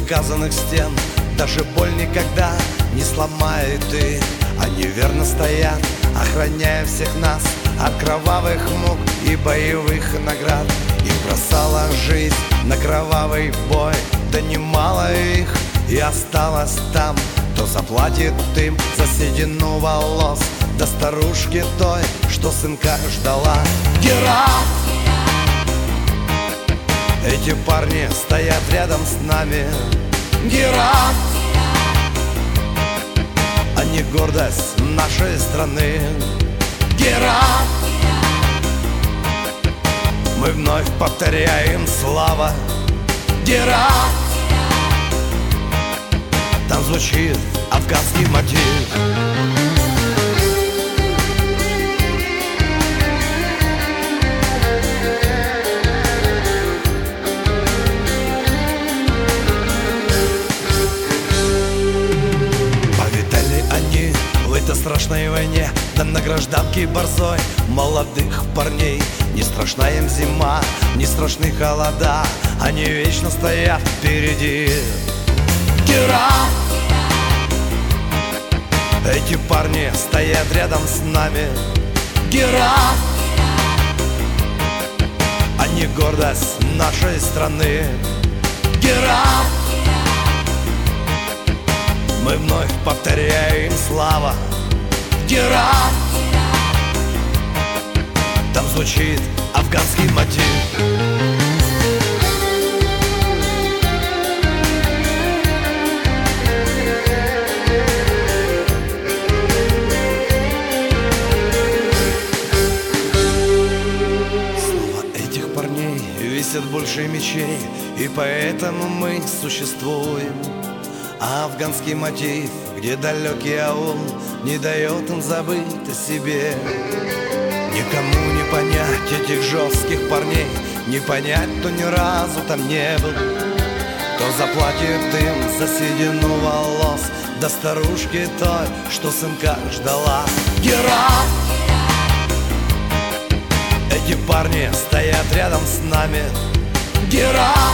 доказанных стен даже боль никогда не сломает их. Они верно стоят, охраняя всех нас от кровавых мук и боевых наград. Их бросала жизнь на кровавый бой, да немало их и осталось там. Кто заплатит им за седину волос, да старушки той, что сынка ждала. Герат! Эти парни стоят рядом с нами. Герат! Они гордость нашей страны. Герат! Мы вновь повторяем слава. Герат! Там звучит афганский мотив. Повидали они в этой страшной войне, да на гражданке борзой молодых парней. Не страшна им зима, не страшны холода, они вечно стоят впереди. Герат! Эти парни стоят рядом с нами. Герат! Они гордость нашей страны. Герат! Мы вновь повторяем слава. Герат! Там звучит афганский мотив. Висят больше мечей, и поэтому мы существуем. А афганский мотив, где далекий аул не дает им забыть о себе. Никому не понять этих жестких парней, не понять, кто ни разу там не был. Кто заплатит им за седину волос, да старушки той, что сынка ждала. Герат! Эти парни стоят рядом с нами. Герат!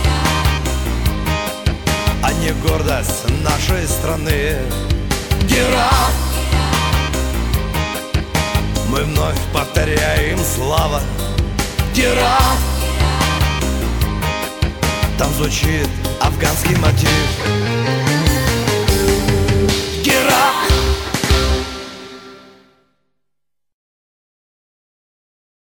Они гордость нашей страны. Герат! Мы вновь повторяем слава. Герат! Там звучит афганский мотив.